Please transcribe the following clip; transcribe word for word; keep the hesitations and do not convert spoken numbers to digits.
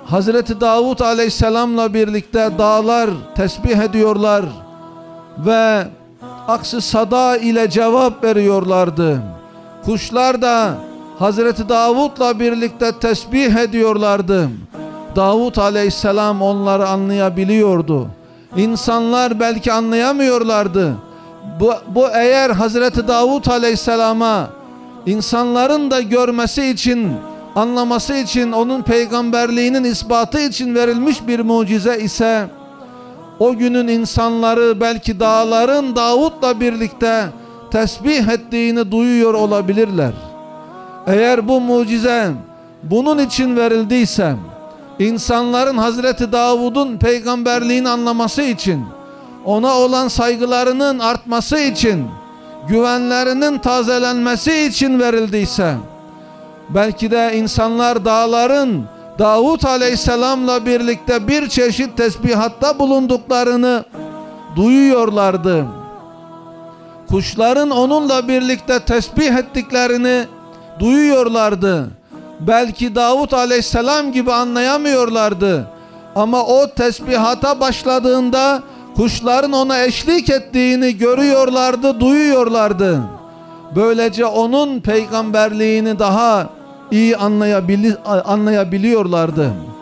Hazreti Davud Aleyhisselam'la birlikte dağlar tesbih ediyorlar ve aksi sada ile cevap veriyorlardı. Kuşlar da Hazreti Davud'la birlikte tesbih ediyorlardı. Davud Aleyhisselam onları anlayabiliyordu. İnsanlar belki anlayamıyorlardı. Bu, bu eğer Hazreti Davud Aleyhisselam'a insanların da görmesi için, anlaması için, onun peygamberliğinin ispatı için verilmiş bir mucize ise, o günün insanları belki dağların Davud'la birlikte tesbih ettiğini duyuyor olabilirler. Eğer bu mucize bunun için verildiyse, insanların Hazreti Davud'un peygamberliğini anlaması için, ona olan saygılarının artması için, güvenlerinin tazelenmesi için verildiyse, belki de insanlar dağların Davud Aleyhisselam'la birlikte bir çeşit tesbihatta bulunduklarını duyuyorlardı. Kuşların onunla birlikte tesbih ettiklerini duyuyorlardı. Belki Davud Aleyhisselam gibi anlayamıyorlardı. Ama o tesbihata başladığında kuşların ona eşlik ettiğini görüyorlardı, duyuyorlardı. Böylece onun peygamberliğini daha iyi anlayabili- anlayabiliyorlardı.